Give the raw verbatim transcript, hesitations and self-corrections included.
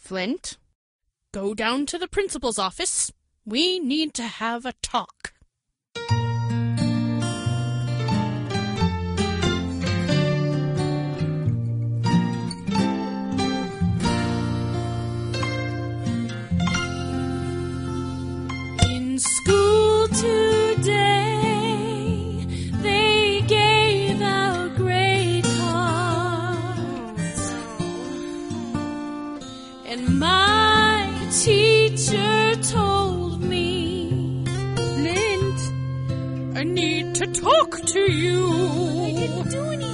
Flint, go down to the principal's office. We need to have a talk. In school today, they gave out grade cards, and my teacher told me, Flint, I need to talk to you.